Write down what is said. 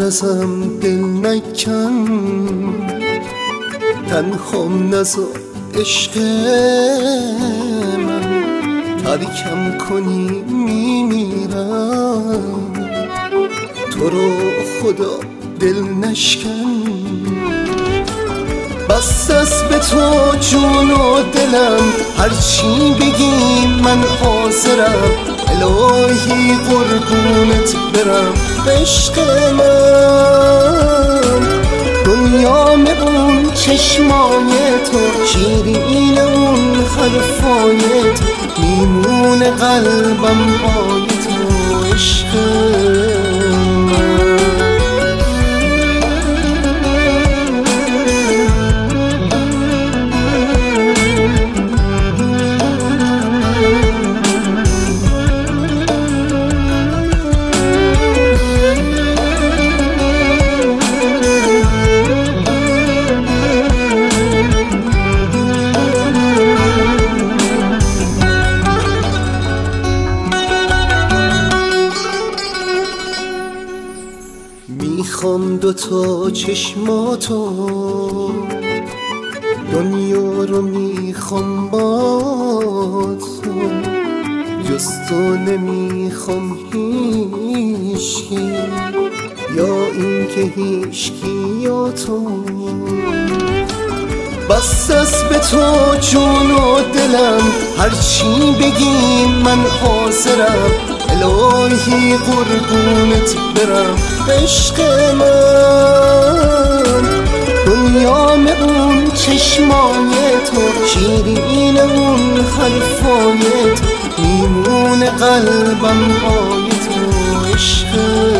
ازم دل نکن، تنهام نذار عشق من، ترکم کنی میمیرم. تو رو خدا دل نشکن، بس است به تو جون و دلم، هرچی بگی من حاضرم. الهی قربونت برم عشق من، دنیام اون چشمای تو، شیرین اون حرفای تو، میمونه قلبم پای تو عشق من. میخوام دوتا چشماتو، دنیا رو میخوام با تو، جز تو نمیخوام هیچکی، یا اینکه هیچکی یا تو. بس است به تو جون و دلم، هرچی بگی من حاضرم. الهی قربونت برم عشق من، دنیام اون چشمای تو، شیرین اون حرفای تو، میمونه قلبم پای تو عشق